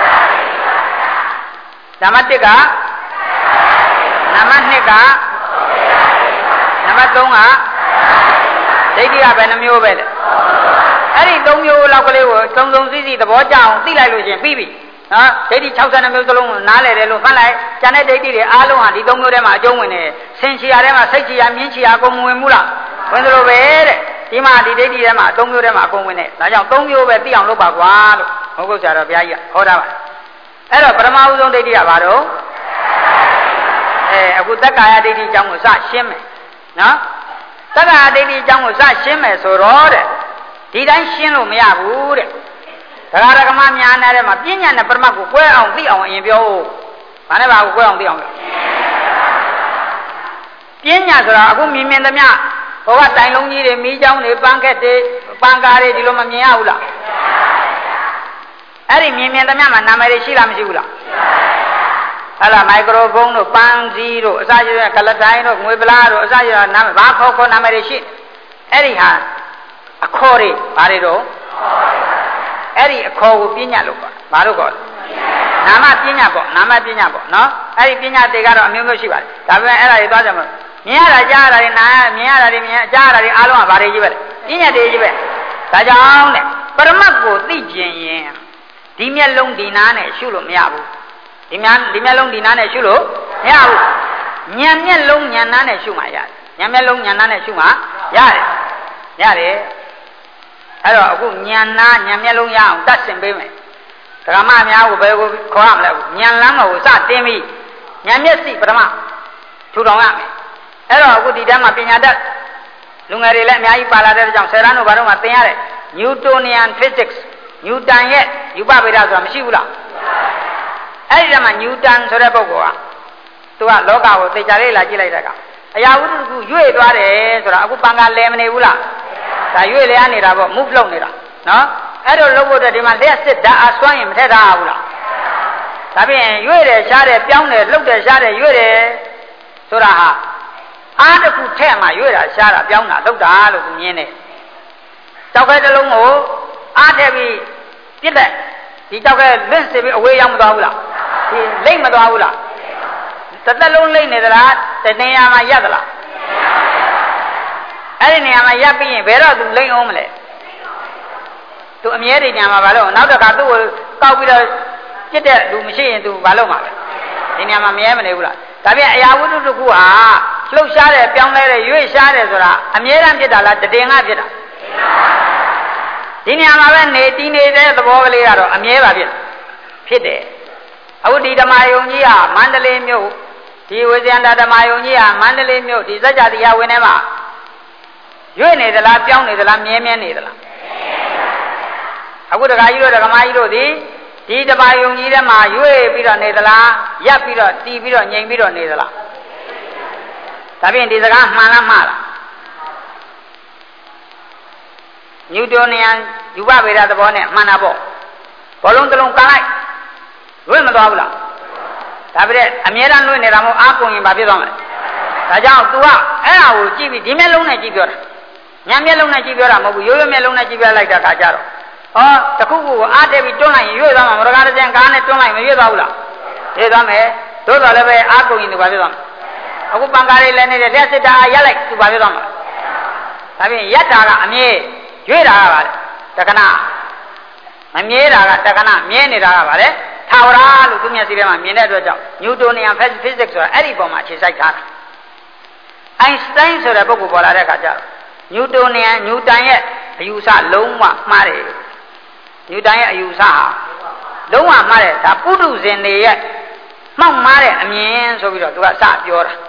နံပါတ်တစ်ကနံပါတ်နှစ်ကနံပါတ်သုံးကဒိဋ္ဌိကဘယ်နှမျိုးပဲလဲအဲ့ဒီသုံးမျိုးလောက်ကလေးကိုစုံစုံစည်းစည်းသဘောကျအောင်သိလိုက်လို့ရှိရင်ပြီးပြီနော်ဒိဋ္ဌိ၆၂မျိုးစလုံးကိုနားလည်တယ်လို့မှတ်လိုက်ကျန်တဲ့ဒိဋ္ဌိတွေအားလုံးဟာဒီသုံးမျိုးထဲမှာအကျုံးဝင်နေဆင်ချီရထဲမှာစိတ်ချီရမြင်းချီရအကုန်ဝင်မှုလားဝင်သလိုပဲတဲ့ဒီမှာဒီဒိဋ္ဌိထဲမှာသုံးမျိုးထဲမှာအကုန်ဝင်နေဒါကြောင့်သုံးမျိုးပဲသိအောင်လုပ်ပါကွာလို့ဟုတ်ကုတ်ဆရာတော်ဘုရားကြီးကဟောတာပါအဲ့တော့ပထမဦးဆုံးဒိဋ္ဌိကဘာတော့အဲအခုသက္ကာယဒိဋ္ဌိအကြောင်းကိုစရှင်းမယ်နော်သက္ကာယဒိဋ္ဌိအကြောင်းကိုစရှင်းမယ်ဆိုတော့တဲ့ဒီတိုင်းရှင်းလို့မရဘူးတဲ့တရားဓမ္မများနာထဲမှာပညာနဲ့ပရမတ်ကိုကွဲအောင်သိအောင်အရင်ပြောဘာနဲ့ပါကိုကွဲအောင်သိအောင်ပြောပညာဆိုတာအခုမြင်မြင်သမျှဘဝတိုင်လုံးကြီးတွေမီးချောင်းတွေပန်းခက်တွေပန်းကားတွေဒီလိုမမြင်ရဘူးလားအဲ့ဒီမြင်မြင်သမျှမှာနာမည်တွေရှိလားမရှိဘူးလားဟဲ့လားမိုက်ခရိုဖုန်းတို့ပန်းစည်းတို့အစရှိတဲ့ကလတိုင်းတို့ငွေပလားတို့အစရှိတဲ့နာမည်ဘာခေါ်ခေါ်နာမည်တွေရှိအဲ့ဒီဟာအခေါ်တွေဘာတွေတော့အဲ့ဒီအခေါ်ကိုပညာလို့ခေါ်ဘာလို့ခေါ်လဲနာမပညာပေါ့နာမပညာပေါ့နော်အဲ့ဒီပညာတွေကတော့အမျိုးမျိုးရှိပါတယ်ဒါပေမဲ့အဲ့ဒါတွေသွားကြမှာမြင်ရတာကြားရတာတွေနားမြင်ရတာတွေမြင်ကြားရတာတွေအားလုံးကဘာတွေကြီးပဲလဲပညာတွေကြီးပဲဒါကြောင့်တဲ့ပရမတ်ကိုသိကျင်ရင်ဒီမျက်လုံးဒီနားနဲ့ရှုလို့မရဘူးဒီများဒီမျက်လုံးဒီနားနဲ့ရှုလို့မရဘူးဉာဏ်မျက်လုံးဉာဏ်နားနဲ့ရှုမှရတယ်ဉာဏ်မျက်လုံးဉာဏ်နားနဲ့ရှုမှရတယ်ရတယ်အဲ့တော့အခုဉာဏ်နာဉာဏ်မျက်လုံးရအောင်တတ်ဆင်ပေးမယ်ဒကာမအများကိုဘယ်ကိုခေါ်ရမလဲဉာဏ်လမ်းကိုစတင်းပြီးဉာဏ်မျက်စိပထမထူထောင်ရမယ်အဲ့တော့အခုဒီတန်းမှာပညာတတ်လူငယ်တွေလည်းအများကြီးပါလာတဲ့ကြောင့်ဆယ်တန်းတို့ဘာလို့မှသင်ရတဲ့ Newtonian physics နျူတန်ရဲ့ယူပဗေဒဆိုတာမရှိဘူးလားအဲ့ဒီတည်းမှာနျူတန်ဆိုတဲ့ပုဂ္ဂိုလ်ကသူကလောကကိုသိကြလေးလာကြည့်လိုက်တဲ့ကအရာဝတ္ထုတစ်ခုရွေ့သွားတယ်ဆိုတာအခုပံကလဲမနေဘူးလားဒါရွေ့လျားနေတာပေါ့ move လုပ်နေတာနော်အဲ့လိုလုပ်ဖို့ဒီမှာလျှက်စစ်ဓာတ်အစွမ်းရင်မထက်ထားဘူးလားဒါဖြင့်ရွေ့တယ်ရှားတယ်ပြောင်းတယ်လှုပ်တယ်ရှားတယ်ရွေ့တယ်ဆိုတာဟာအားတစ်ခုထက်မှရွေ့တာရှားတာပြောင်းတာလှုပ်တာလို့သူမြင်တယ်တောက်ခဲတစ်လုံးကိုအားထက်ပြီးပြစ်တယ်ဒီတောက်ခဲလွင့်စစ်ပြီးအဝေးရောက်မသွားဘူးလားဒီလိမ့်မသွားဘူးလားတစ်သက်လုံးလိမ့်နေသလားတနေရာမှာရပ်သလားအဲ့ဒီနေရာမှာရပ်ပြီးရင်ဘယ်တော့သူလိမ့်အောင်မလဲသူအမြဲတည်းညာမှာဘာလို့နောက်တစ်ခါသူ့ကိုကောက်ပြီးတော့ပြစ်တဲ့လူမရှိရင်သူဘာလုပ်မှာလဲဒီနေရာမှာမရဲမနေဘူးလားဒါပြန်အရာဝတ္ထုတစ်ခုဟာလှုပ်ရှားတယ်ပြောင်းလဲတယ်ရွေ့ရှားတယ်ဆိုတာအမြဲတမ်းဖြစ်တာလားတည်ငါဖြစ်တာဒီနေရာမှာပဲနေတည်နေတဲ့သဘောကလေးကတော့အမြဲပါဖြစ်ဖြစ်တယ်အခုဒီဓမ္မယုံကြီးဟာမန္တလေးမြို့ဒီဝေဇယန္တာဓမ္မယုံကြီးဟာမန္တလေးမြို့ဒီစัจ जा တရားဝင်ထဲမှာရွေ့နေသလားပြောင်းနေသလားမြဲမြဲနေသလားအခုတခါကြီးတို့ဓမ္မကြီးတို့ဒီဒီဓမ္မယုံကြီးထဲမှာရွေ့ပြီးတော့နေသလားရပ်ပြီးတော့တီးပြီးတော့ငြိမ်ပြီးတော့နေသလားဒါဖြင့်ဒီစကားမှန်လားမှားလားနျူတိုနီယန်ယူပဗေဒသဘောနဲ့မှန်တာပေါ့ဘောလုံးတစ်လုံးကန်လိုက်လွင့်မသွားဘူးလားဒါပြတဲ့အမြဲတမ်းလွင့်နေတာမဟုတ်အားကုန်ရင်ဘာဖြစ်သွားမလဲဒါကြောင့် तू ကအဲ့ဒါကိုကြည့်ပြီးဒီမျက်လုံးနဲ့ကြည့်ပြောတာညာမျက်လုံးနဲ့ကြည့်ပြောတာမဟုတ်ဘူးရိုးရိုးမျက်လုံးနဲ့ကြည့်ပြလိုက်တာခါကြတော့ဟောတခုခုကိုအားတက်ပြီးတွန်းလိုက်ရင်ရွေ့သွားမှာမရကားတဲ့ကားနဲ့တွန်းလိုက်မရွေ့သွားဘူးလားရွေ့သွားမယ်သို့တော်လည်းပဲအားကုန်ရင် तू ဘာဖြစ်သွားမလဲအခုပံကားလေးလည်းနေတဲ့လက်စစ်တာရက်လိုက် तू ဘာဖြစ်သွားမလဲဒါဖြင့်ရက်တာကအမြဲရွေ့တာကပါလေတက္ကနာမမြဲတာကတက္ကနာမြဲနေတာကပါလေထာဝရလို့သူမျက်စိထဲမှာမြင်တဲ့အတွက်ကြောင့်နျူတိုနီယန်ဖစ်ဇစ်ဆိုတာအဲ့ဒီပုံမှာအခြေစိုက်ထားတာအိုင်စတိုင်းဆိုတဲ့ပုဂ္ဂိုလ်ပေါ်လာတဲ့အခါကျတော့နျူတိုနီယန်နျူတန်ရဲ့အယူဆလုံးဝမှားတယ်နျူတန်ရဲ့အယူဆဟာလုံးဝမှားတယ်ဒါပုထုဇဉ်တွေရဲ့မှောက်မှားတဲ့အမြင်ဆိုပြီးတော့သူကစပြောတာ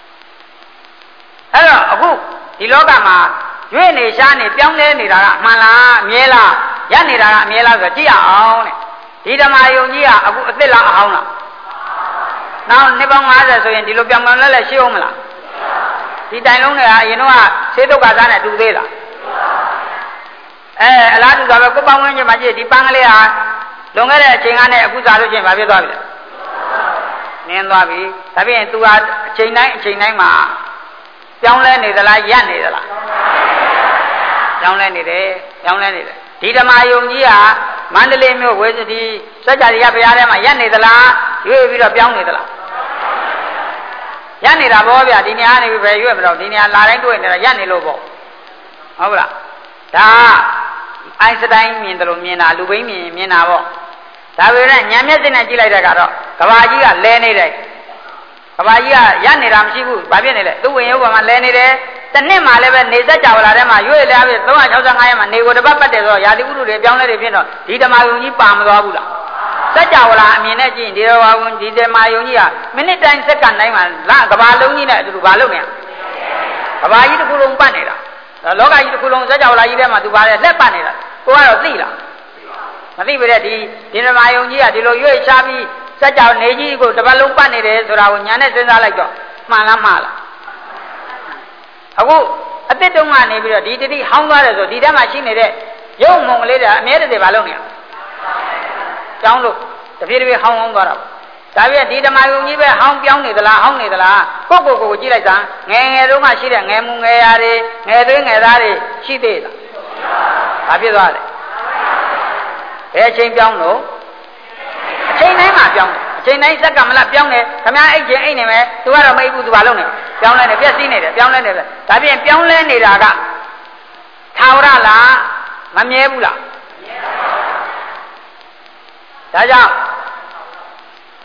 အဲ့တော့အခုဒီလောကမှာရွေ့နေရှားနေပြောင်းလဲနေတာကမှန်လားအမြဲလားရပ်နေတာကအမြဲလားဆိုတော့ကြည့်ရအောင်တဲ့ဒီဓမ္မယုံကြီးကအခုအစ်စ်လားအဟောင်းလားနောက်နှစ်ပေါင်း၅၀ဆိုရင်ဒီလိုပြောင်းပြောင်းလဲလဲရှိအောင်မလားဒီတိုင်လုံးတွေကအရင်တော့ဆေးတုတ်ကစားနဲ့တူသေးလားအဲအလားတူတာပဲကိုပေါင်းဝင်းချင်းမှာကြည့်ဒီပန်းကလေးဟာလွန်ခဲ့တဲ့အချိန်ကနဲ့အခုစားလို့ချင်းဘာဖြစ်သွားပြီလဲနင်းသွားပြီဒါဖြင့် तू ဟာအချိန်တိုင်းအချိန်တိုင်းမှာပြောင်းလဲနေသလားရပ်နေသလားပြောင်းလဲနေတယ်ပြောင်းလဲနေတယ်ဒီဓမ္မယုံကြီးဟာမန္တလေးမြို့ဝေစီစัจ जा ရဘုရားထဲမှာရပ်နေသလားရွေ့ပြီးတော့ပြောင်းနေသလားရပ်နေတာပေါ့ဗျာဒီနေရာနေပြီပဲရွေ့မတော့ဒီနေရာလာတိုင်းတွေ့နေတာရပ်နေလို့ပေါ့ဟုတ်လားဒါအိုင်စတိုင်းမြင်တယ်လို့မြင်တာလူဘိန်းမြင်မြင်တာပေါ့ဒါပေမဲ့ညံမျက်စိနဲ့ကြည့်လိုက်တဲ့ကတော့ကဘာကြီးကလဲနေတယ်ကဘာကြီးကရပ်နေတာမရှိဘူးဘာဖြစ်နေလဲသူ့ဝင်ရုပ်ပေါ်မှာလဲနေတယ်တစ်နှစ်မှလည်းပဲနေစัจ जा လာထဲမှာရွေ့လဲပြီသုံးရာ၆၅ရက်မှာနေကိုတစ်ပတ်ပတ်တယ်ဆိုတော့ရာသီဥတုတွေပြောင်းလဲတွေဖြစ်တော့ဒီဓမ္မယုံကြီးပါမသွားဘူးလားစัจ जा လာအမြင်နဲ့ကြည့်ရင်ဒီတော်ဝါဒီဓမ္မယုံကြီးကမိနစ်တိုင်းစက္ကန့်တိုင်းမှာလကဘာလုံးကြီးနဲ့အတူတူဘာလုပ်နေရကဘာကြီးတစ်ခုလုံးပတ်နေတာလောကကြီးတစ်ခုလုံးစัจ जा လာကြီးထဲမှာသူပါလဲလက်ပတ်နေတာကိုကတော့သိလားမသိပါတဲ့ဒီဒီဓမ္မယုံကြီးကဒီလိုရွေ့ချပြီးစัจ जा နေကြီးကိုတစ်ပတ်လုံးပတ်နေတယ်ဆိုတာကိုညာနဲ့စဉ်းစားလိုက်တော့မှန်လားမှားလားအခုအတစ်တုံးကနေပြီးတော့ဒီတတိဟောင်းသွားတယ်ဆိုဒီထဲမှာရှိနေတဲ့ရုပ်မုံကလေးတွေအမြဲတည်းဘာလုပ်နေရကြောင်းလို့တပြေးတပြေးဟောင်းဟောင်းသွားတာဒါပြည့်ဒီဓမ္မယုံကြီးပဲဟောင်းပြောင်းနေသလားဟောင်းနေသလားကိုကိုကိုကိုကြည့်လိုက်တာငယ်ငယ်တုန်းကရှိတဲ့ငယ်မူငယ်ရာတွေငယ်သွေးငယ်သားတွေရှိသေးလားဘာဖြစ်သွားလဲဘယ်အချိန်ပြောင်းလို့အချိန်တိုင်းမှာပြောင်းတယ်အချိန်တိုင်းစက္ကန့်မလားပြောင်းတယ်ခမည်းအိတ်ချင်းအိတ်နေမယ်သူကတော့မအိတ်ဘူးသူဘာလုပ်နေပြောင်းလဲနေပြက်စီးနေတယ်ပြောင်းလဲနေတယ်ဒါပြင်ပြောင်းလဲနေတာကထာဝရလားမမြဲဘူးလားဒါကြောင့်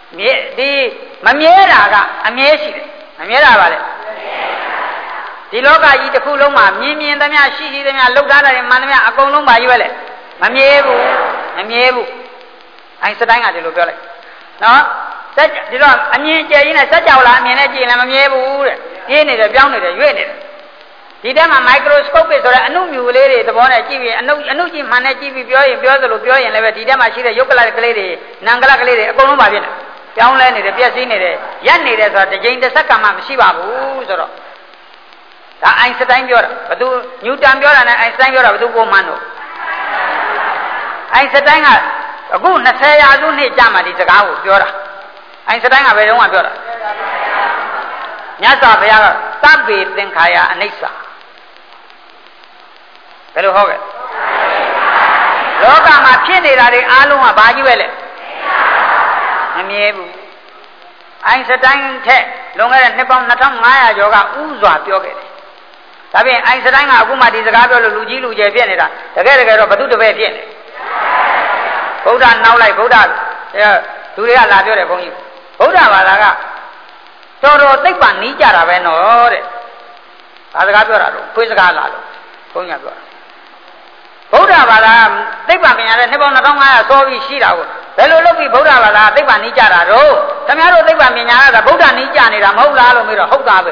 မြေဒီမမြဲတာကအမြဲရှိတယ်မမြဲတာပါလေဒီလောကကြီးတစ်ခုလုံးမှာမြင်မြင်သမျှရှိရှိသမျှလှုပ်ထားတယ်မှန်သမျှအကုန်လုံးပါကြီးပဲလေမမြဲဘူးမမြဲဘူးအိုင်စတိုင်းကဒီလိုပြောလိုက်နော်စက်ဒီတော့အမြင်ကျယ်ကြီးနဲ့စက်ကြောလာအမြင်နဲ့ကြည့်ရင်လည်းမမြဲဘူးတဲ့ပြင်းနေတယ်ပြောင်းနေတယ်ရွေ့နေတယ်ဒီထဲမှာမိုက်ခရိုစကုပ်ပဲဆိုတဲ့အနုမြူလေးတွေသဘောနဲ့ကြည့်ပြီးအနုအနုကြည့်မှန်နဲ့ကြည့်ပြီးပြောရင်ပြောသလိုပြောရင်လည်းပဲဒီထဲမှာရှိတဲ့ရုပ်ကလကလေးတွေနံကလကလေးတွေအကုန်လုံးပါဖြစ်နေပြောင်းလဲနေတယ်ပြည့်စည်နေတယ်ရက်နေတယ်ဆိုတာတစ်ကြိမ်တစ်စက္ကန့်မှမရှိပါဘူးဆိုတော့ဒါအိုင်စတိုင်းပြောတာဘသူနျူတန်ပြောတာနဲ့အိုင်စတိုင်းပြောတာဘသူပုံမှန်တော့အိုင်စတိုင်းကအခု၂၀ရာစုနှစ်ကြာမှဒီစကားကိုပြောတာအိုင်စတိုင်းကဘယ်တော့မှပြောတာမြတ်စွာဘုရားကသဗ္ဗေသင်္ခါရအနိစ္စဘယ်လိုဟောခဲ့လောကမှာဖြစ်နေတာတွေအားလုံးကဘာကြီးပဲလဲမမြဲဘူးအိုင်စတိုင်းထက်လွန်ခဲ့တဲ့နှစ်ပေါင်း၂၅၀၀ကျော်ကဥစွာပြောခဲ့တယ်ဒါဖြင့်အိုင်စတိုင်းကအခုမှဒီစကားပြောလို့လူကြီးလူကျယ်ဖြစ်နေတာတကယ်တကယ်တော့ဘု து တပည့်ဖြစ်နေဗုဒ္ဓနောက်လိုက်ဗုဒ္ဓသူတွေကလာပြောတယ်ဘုန်းကြီးဗုဒ္ဓဘာသာကတော်တော်သိပ္ပံနီးကြတာပဲနော်တဲ့ဘာစကားပြောတာတော့ခွေးစကားလာလို့ဘုန်းကြီးပြောတာဗုဒ္ဓဘာသာသိပ္ပံပညာနဲ့နှစ်ပေါင်း၂၅၀၀စောပြီးရှိတာကိုဘယ်လိုလုပ်ပြီးဗုဒ္ဓဘာသာသိပ္ပံနီးကြတာတော့ခင်ဗျားတို့သိပ္ပံပညာကဗုဒ္ဓနီးကြနေတာမဟုတ်လားလို့မေးတော့ဟုတ်သားပဲ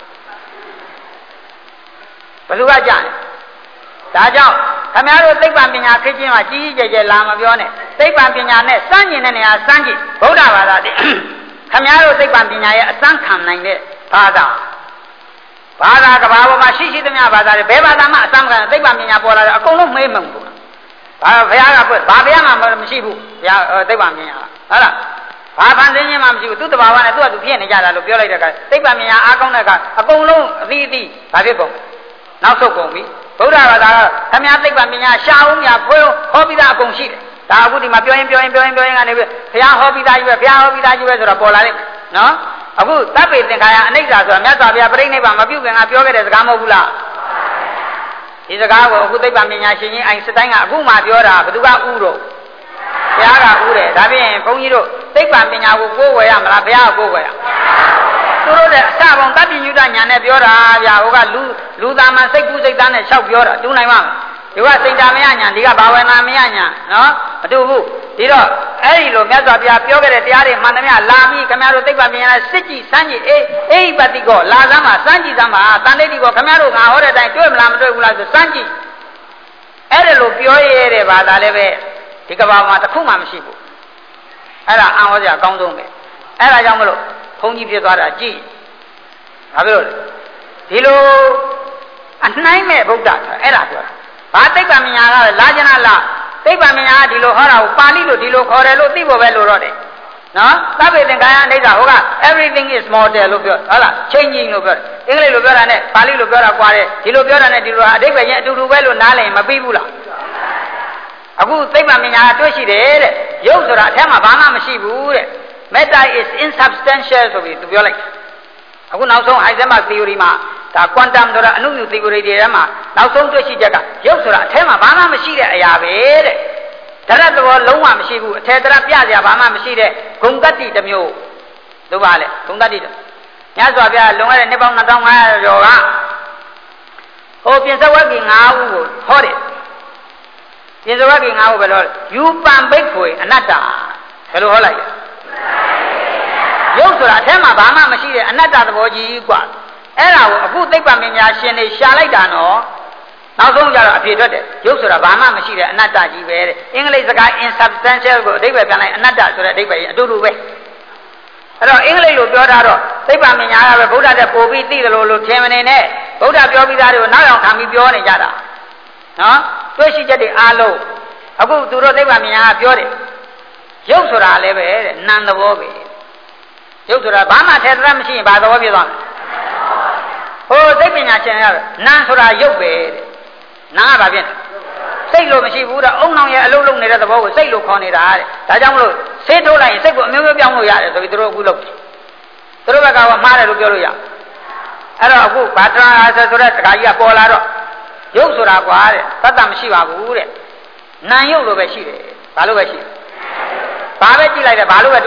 ဘယ်သူကကြလဲဒါကြောင့်ခင်ဗျားတို့သိပ္ပံပညာခေတ်ချင်းမှာကြီးကြီးကျယ်ကျယ်လာမပြောနဲ့သိပ္ပံပညာနဲ့စမ်းကျင်တဲ့နေရာစမ်းကြည့်ဗုဒ္ဓဘာသာတည်းခင်ဗျားတို့သိပ္ပံပညာရဲ့အစမ်းခံနိုင်တဲ့ဘာသာဘာသာကဘာပေါ်မှာရှိရှိသမျှဘာသာတွေဘယ်ဘာသာမှအစမ်းခံသိပ္ပံပညာပေါ်လာတယ်အကုန်လုံးမေးမှန်ဘူးဘာဘုရားကဘာဘုရားမှမရှိဘူးဘုရားသိပ္ပံပညာဟုတ်လားဘာဖန်ဆင်းခြင်းမှမရှိဘူးသူ့တဘာဝနဲ့သူ့အတူဖြစ်နေကြတာလို့ပြောလိုက်တဲ့အခါသိပ္ပံပညာအားကောင်းတဲ့အခါအကုန်လုံးအသီးအသီးဘာဖြစ်ကုန်နောက်ဆုတ်ကုန်ပြီဗုဒ္ဓဘာသာကခင်ဗျားသိပ္ပံပညာရှာအောင်ညာဖွင့်ဟောပြီးသားအကုန်ရှိတယ်ဒါအခုဒီမှာပြောရင်ပြောရင်ပြောရင်ပြောရင်ကနေပြီးဘုရားဟောပြီးသားကြီးပဲဘုရားဟောပြီးသားကြီးပဲဆိုတော့ပေါ်လာလိမ့်မယ်နော်အခုသဗ္ဗေသင်္ခါရအနိစ္စဆိုတာမြတ်စွာဘုရားပြိဋိဘံမပြုခင်ကပြောခဲ့တဲ့စကားမဟုတ်ဘူးလားဒီစကားကိုအခုသိပ္ပံပညာရှင်ကြီးအိုင်စတိုင်းကအခုမှပြောတာဘယ်သူကဥတော့ဘုရားကဥတယ်ဒါဖြင့်ဘုန်းကြီးတို့သိပ္ပံပညာကိုကိုးဝယ်ရမလားဘုရားကိုကိုးဝယ်ရသူတို့တဲ့အစပုံတပ္ပိညုတညာနဲ့ပြောတာဗျာဟိုကလူလူသားမှစိတ်ကူးစိတ်သားနဲ့လျှောက်ပြောတာတူနိုင်မှာဒီကစိတ်ဓာမယညာဒီကဘာဝနာမယညာနော်မတူဘူးဒီတော့အဲ့ဒီလိုမြတ်စွာဘုရားပြောခဲ့တဲ့တရားတွေမှန်သမျှလာပြီးခင်ဗျားတို့သိပ္ပံပညာနဲ့စစ်ကြည့်စမ်းကြည့်အေးအိပတိကောလာစမ်းမှာစမ်းကြည့်စမ်းမှာတန်ဋိတိကောခင်ဗျားတို့ငါဟောတဲ့အတိုင်းတွေ့မလားမတွေ့ဘူးလားဆိုစမ်းကြည့်အဲ့ဒါလိုပြောရတဲ့ဘာသာလည်းပဲဒီကဘာမှာတစ်ခုမှမရှိဘူးအဲ့ဒါအံ့ဩစရာအကောင်းဆုံးပဲအဲ့ဒါကြောင့်မလို့ဘုန်းကြီးဖြစ်သွားတာကြည့်ဘာဖြစ်လို့လဲဒီလိုအနှိုင်းမဲ့ဗုဒ္ဓဆိုအဲ့ဒါပြောတာဘာသိပ္ပံပညာကလာကျင်လားသိပ္ပံပညာကဒီလိုဟောတာကိုပါဠိလိုဒီလိုခေါ်တယ်လို့သိဖို့ပဲလိုတော့တယ်နော်သဗ္ဗေသင်္ခါရအနိစ္စဟိုက everything is mortal လို့ပြောဟုတ်လား changing လို့ပြောအင်္ဂလိပ်လိုပြောတာနဲ့ပါဠိလိုပြောတာကွာတယ်ဒီလိုပြောတာနဲ့ဒီလိုအဓိပ္ပာယ်ချင်းအတူတူပဲလို့နားလည်မပြီးဘူးလားအခုသိပ္ပံပညာကတွေ့ရှိတယ်တဲ့ရုပ်ဆိုတာအထက်မှာဘာမှမရှိဘူးတဲ့ matter is insubstantial ဆိုပြီးသူပြောလိုက်အခုနောက်ဆုံး Heisenberg theory မှာဒါ quantum ဆိုတာအနုမြူ theory တွေထဲမှာနောက်ဆုံးတွေ့ရှိချက်ကရုပ်ဆိုတာအထက်မှာဘာမှမရှိတဲ့အရာပဲတဲ့ဓာတ်သဘောလုံးဝမရှိဘူးအထက်တရပြစရာဘာမှမရှိတဲ့ဂုံတတ္တိတစ်မျိုးတို့ပါလေဂုံတတ္တိညစွာပြလွန်ခဲ့တဲ့နှစ်ပေါင်း၂၅၀၀ကျော်ကဟိုပြင်စဝက်ကြီး၅ဦးကိုဟောတယ်ပြင်စဝက်ကြီး၅ဦးပဲလို့ယူပံဘိက္ခွေအနတ္တဘယ်လိုဟောလိုက်ရုပ်ဆိုတာအထက်မှာဘာမှမရှိတဲ့အနတ္တသဘောကြီးกว่าအဲ့ဒါကိုအခုသိပ္ပံပညာရှင်တွေရှာလိုက်တာနော်နောက်ဆုံးကြတော့အဖြေထွက်တယ်ရုပ်ဆိုတာဘာမှမရှိတဲ့အနတ္တကြီးပဲတဲ့အင်္ဂလိပ်စကား insubstantial ကိုအဓိပ္ပာယ်ပြန်လိုက်အနတ္တဆိုတဲ့အဓိပ္ပာယ်ကြီးအတူတူပဲအဲ့တော့အင်္ဂလိပ်လိုပြောတာတော့သိပ္ပံပညာကပဲဗုဒ္ဓတဲ့ပို့ပြီးသိတယ်လို့လို့ထင်မနေနဲ့ဗုဒ္ဓပြောပြီးသားတွေကိုနောက်အောင်ခံပြီးပြောနေကြတာနော်တွေ့ရှိချက်တွေအားလုံးအခုသူတို့သိပ္ပံပညာကပြောတယ်ရုပ်ဆိုတာလည်းပဲတဲ့နာမ်သဘောပဲရုပ်ဆိုတာဘာမှထဲသမရှိရင်ဘာသဘောဖြစ်သွားမလဲဟိုသိပညာရှင်ကနာမ်ဆိုတာရုပ်ပဲတဲ့နာမ်ကဘာဖြစ်စိတ်လို့မရှိဘူးတဲ့အုံနောင်ရဲ့အလုံးလုံးနေတဲ့သဘောကိုစိတ်လို့ခေါ်နေတာတဲ့ဒါကြောင့်မလို့ဆေးထိုးလိုက်ရင်စိတ်ကိုအမျိုးမျိုးပြောင်းလို့ရတယ်ဆိုပြီးသူတို့အခုလုပ်တယ်သူတို့ဘက်ကမှားတယ်လို့ပြောလို့ရအဲ့တော့အခုဘာတရာဆိုတဲ့စကားကြီးကပေါ်လာတော့ရုပ်ဆိုတာကွာတဲ့သတ္တမရှိပါဘူးတဲ့နာမ်ရုပ်လိုပဲရှိတယ်ဘာလို့ပဲရှိဘာပဲကြည့်လိုက်တယ်ဘာလို့ပဲတွေ့ရ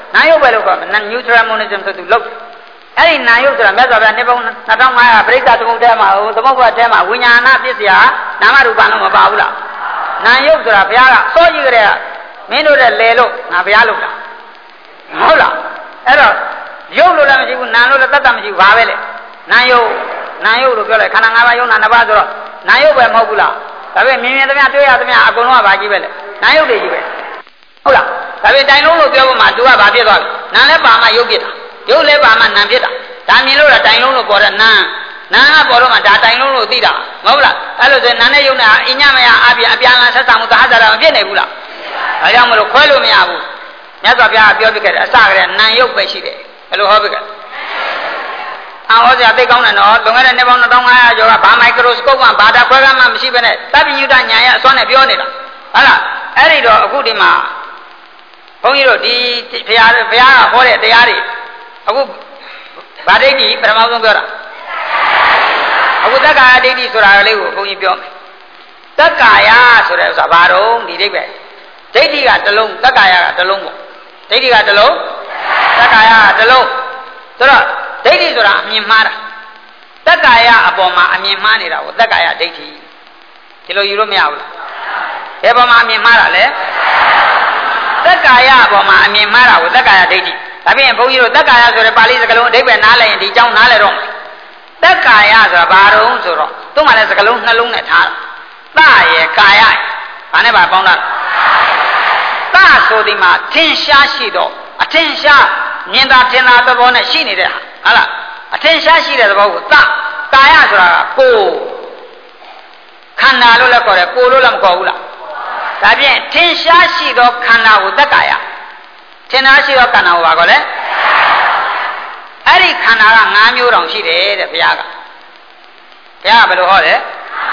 နာယုတ်ပဲလို့ခေါ်တယ် neutral monism ဆိုသူလို့အဲ့ဒီနာယုတ်ဆိုတာမြတ်စွာဘုရားနှစ်ပေါင်းနှစ်ထောင်ငါးရာပြိဿသမုဒ္ဒဲမှာဟိုသမုပ္ပါဒ်ထဲမှာဝိညာဏပစ္စယနာမရူပလုံးမပါဘူးလားနာယုတ်ဆိုတာဘုရားကစောကြီးကြတဲ့မင်းတို့တဲ့လေလို့ငါဘုရားလုပ်တာဟုတ်လားအဲ့တော့ယုတ်လို့လည်းမရှိဘူးနာလို့လည်းတတ်တတ်မရှိဘူးဘာပဲလေနာယုတ်နာယုတ်လို့ပြောလိုက်ခန္ဓာ၅ပါးယုတ်နာနှစ်ပါးဆိုတော့နာယုတ်ပဲမဟုတ်ဘူးလားဒါပေမဲ့မြင်မြင်သမျှတွေ့ရသမျှအကုန်လုံးကဘာကြီးပဲလေနာယုတ်တွေကြီးပဲဟုတ်လားဒါပေမဲ့တိုင်လုံးလို့ပြောဖို့မှာသူကဘာဖြစ်သွားလဲနာလည်းပါမှယုတ်ဖြစ်တာယုတ်လည်းပါမှနာဖြစ်တာဒါမြင်လို့တိုင်လုံးလို့ပေါ်တဲ့နာနာကပေါ်တော့မှဒါတိုင်လုံးလို့သိတာမဟုတ်လားအဲ့လိုဆိုနာနဲ့ယုတ်နဲ့အညမယအပြအပြန်လာဆက်ဆံမှုသာဟာတာမဖြစ်နိုင်ဘူးလားဒါကြောင့်မလို့ခွဲလို့မရဘူးမြတ်စွာဘုရားပြောပြခဲ့တယ်အစကတည်းကနာယုတ်ပဲရှိတယ်ဘယ်လိုဟောပြခဲ့အဟောစရာသိကောင်းတယ်နော်လွန်ခဲ့တဲ့နှစ်ပေါင်းနှစ်ထောင်ငါးရာကျော်ကဘာမိုက်ခရိုစကုပ်ကဘာတာခွဲကမှမရှိဘဲနဲ့တပ်ပိညုတညာရဲ့အစွမ်းနဲ့ပြောနေတာဟုတ်လားအဲ့ဒီတော့အခုဒီမှာဘုန်းကြီးတို့ဒီဘုရားဘုရားကဟောတဲ့တရားတွေအခုဗာဒိဋ္ဌိပထမဆုံးပြောတာအခုတက္ကာယဒိဋ္ဌိဆိုတာလေးကိုဘုန်းကြီးပြောမယ်တက္ကာယဆိုတဲ့ဥစ္စာဘာတော့ဒီဒိဋ္ဌိပဲဒိဋ္ဌိကတစ်လုံးတက္ကာယကတစ်လုံးပေါ့ဒိဋ္ဌိကတစ်လုံးတက္ကာယကတစ်လုံးဆိုတော့ဒိဋ္ဌိဆိုတာအမြင်မှားတာတက္ကာယအပေါ်မှာအမြင်မှားနေတာကိုတက္ကာယဒိဋ္ဌိဒီလိုယူလို့မရဘူးလားဘယ်ပေါ်မှာအမြင်မှားတာလဲတက္ကာယအပေါ်မှာအမြင်မှားတာကိုတက္ကာယဒိဋ္ဌိဒါပြင်ဘုန်းကြီးတို့တက္ကာယဆိုတဲ့ပါဠိစကားလုံးအဓိပ္ပာယ်နားလည်ရင်ဒီအကြောင်းနားလည်တော့တက္ကာယဆိုတာဘာတုံးဆိုတော့သူ့မှာလည်းစကားလုံးနှလုံးနဲ့ထားတာတရဲ့ကာယဘာနဲ့ပါပေါင်းတာတဆိုဒီမှာထင်ရှားရှိတော့အထင်ရှားမြင်သာထင်သာသဘောနဲ့ရှိနေတဲ့ဟာဟုတ်လားအထင်ရှားရှိတဲ့သဘောကိုတကာယဆိုတာကိုခန္ဓာလို့လည်းခေါ်တယ်ကိုလို့လည်းမခေါ်ဘူးလားဒါဖြင့်ထင်ရှားရှိသောခန္ဓာကိုတက္ကာယထင်ရှားရှိသောခန္ဓာကိုပါခေါ်လဲအဲ့ဒီခန္ဓာက၅မျိုးတောင်ရှိတယ်တဲ့ဘုရားကဘုရားကဘယ်လိုဟောလဲ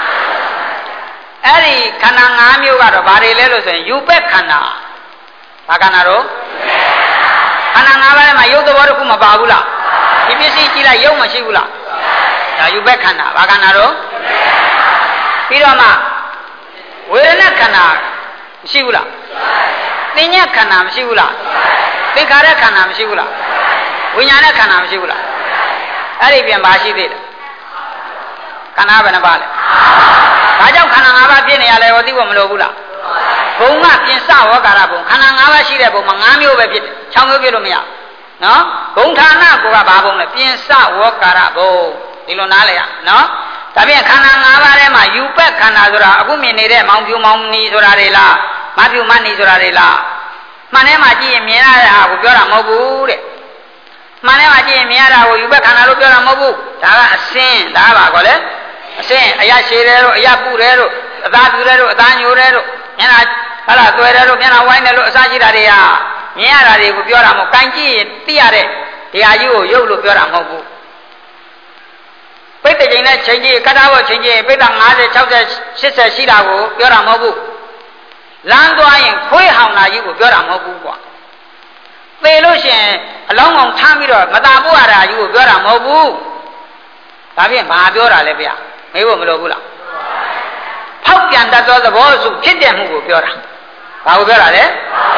အဲ့ဒီခန္ဓာ၅မျိုးကတော့ဘာတွေလဲလို့ဆိုရင်ယူပက်ခန္ဓာဘာခန္ဓာတော့ခန္ဓာ၅ပါးထဲမှာရုပ်သဘောတစ်ခုမပါဘူးလားဒီပစ္စည်းကြည့်လိုက်ရုပ်မရှိဘူးလားဒါယူပက်ခန္ဓာဘာခန္ဓာတော့ပြီးတော့မှဝေဒနာခန္ဓာမရှိဘူးလားသင်ညက်ခန္ဓာမရှိဘူးလားသိခါရခန္ဓာမရှိဘူးလားဝိညာဉ်နဲ့ခန္ဓာမရှိဘူးလားအဲ့ဒီပြန်ပါရှိသေးတယ်ခန္ဓာဘယ်နှပါလဲဘာကြောင့်ခန္ဓာ၅ပါးဖြစ်နေရလဲဟောသိဖို့မလိုဘူးလားဘုံကပြင်စဝကာရဘုံခန္ဓာ၅ပါးရှိတဲ့ဘုံမှာ၅မျိုးပဲဖြစ်တယ်၆မျိုးဖြစ်လို့မရနော်ဘုံဌာနကိုကဘာဘုံလဲပြင်စဝကာရဘုံဒီလိုနားလဲရနော်ဒါပြန်ခန္ဓာ၅ပါးထဲမှာယူပက်ခန္ဓာဆိုတာအခုမြင်နေတဲ့မောင်ပြူမောင်နီဆိုတာတွေလားမပြူမနီဆိုတာတွေလားမှန်ထဲမှာကြည့်ရင်မြင်ရတဲ့ဟာကိုပြောတာမဟုတ်ဘူးတဲ့မှန်ထဲမှာကြည့်ရင်မြင်ရတာကိုယူပက်ခန္ဓာလို့ပြောတာမဟုတ်ဘူးဒါကအစင်းဒါကပါကောလေအစင်းအရရှည်တယ်တို့အရပုတယ်တို့အသားပြူတယ်တို့အသားညိုတယ်တို့မျက်နှာဟာလားသွဲတယ်တို့မျက်နှာဝိုင်းတယ်လို့အစရှိတာတွေကမြင်ရတာတွေကိုပြောတာမဟုတ်ကန်ကြည့်ရင်သိရတဲ့တရားကြီးကိုရုပ်လို့ပြောတာမဟုတ်ဘူးပိဋကချိန်နဲ့ချိန်ကြီးကတ္တဘောချိန်ကြီးပိဋက၅၀ ၆၀ ၈၀ရှိတာကိုပြောတာမဟုတ်ဘူးလမ်းသွားရင်ခွေးဟောင်တာကြီးကိုပြောတာမဟုတ်ဘူးကွာသေလို့ရှိရင်အလောင်းကောင်ထားပြီးတော့မตาပို့ရတာကြီးကိုပြောတာမဟုတ်ဘူးဒါဖြင့်ဘာပြောတာလဲဗျမေးဖို့မလိုဘူးလားဖောက်ပြန်တတ်သောသဘောစုဖြစ်တဲ့မှုကိုပြောတာဘာကိုပြောတာလဲ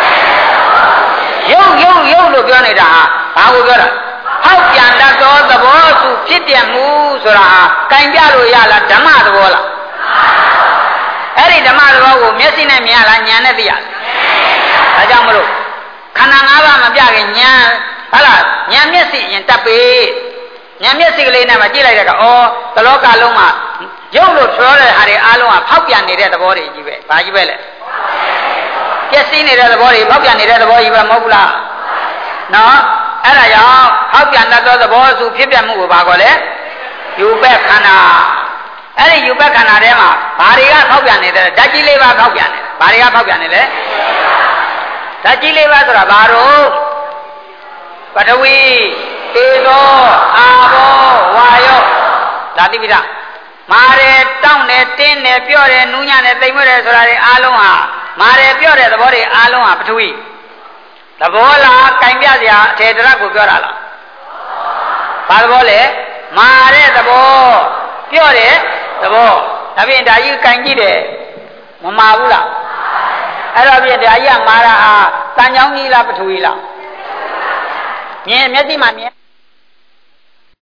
ရုပ်ရုပ်ရုပ်လို့ပြောနေတာဟာဘာကိုပြောတာဖောက်ပြန်တတ်သောသဘောစုဖြစ်တဲ့မှုဆိုတာဟာကင်ပြလို့ရလားဓမ္မသဘောလားအဲ့ဒီဓမ္မသဘောကိုမျက်စိနဲ့မြင်ရလားဉာဏ်နဲ့သိရလားဒါကြောင့်မလို့ခန္ဓာ၅ပါးမပြခင်ဉာဏ်ဟုတ်လားဉာဏ်မျက်စိရင်တက်ပေဉာဏ်မျက်စိကလေးနဲ့မှကြည့်လိုက်တဲ့ကဩသလောကလုံးမှာရုပ်လို့ပြောတဲ့ဟာတွေအားလုံးကဖောက်ပြန်နေတဲ့သဘောတွေကြီးပဲဘာကြီးပဲလဲပျက်စီးနေတဲ့သဘောတွေဖောက်ပြန်နေတဲ့သဘောကြီးပဲမဟုတ်ဘူးလားနော်အဲ့ဒါကြောင့်ဖောက်ပြန်တတ်သောသဘောစုဖြစ်ပြမှုကိုဘာခေါ်လဲယူပက်ခန္ဓာအဲ့ဒီယူပက်ခန္ဓာထဲမှာဘာတွေကဖောက်ပြန်နေတယ်ဓာတ်ကြီးလေးပါဖောက်ပြန်နေတယ်ဘာတွေကဖောက်ပြန်နေလဲဓာတ်ကြီးလေးပါဆိုတာဘာတော့ပထဝီတေဇောအာဘောဝါယောဒါတိပိဋကမာတယ်တောင့်တယ်တင်းတယ်ပြော့တယ်နူးညံ့တယ်သိမ်မွေ့တယ်ဆိုတာတွေအားလုံးဟာမာတယ်ပြော့တဲ့သဘောတွေအားလုံးဟာပထဝီသဘောလားကင်ပြစရာအထေတရကိုပြောတာလားဘာသဘောလဲမာတဲ့သဘောပြော့တဲ့သဘောဒါဖြင့်ဒါကြီးကင်ကြည့်တယ်မမာဘူးလားအဲ့တော့ဖြင့်ဒါကြီးကမာတာဟာတန်ချောင်းကြီးလားပထဝီလားမြင်မျက်စိမှာမြင်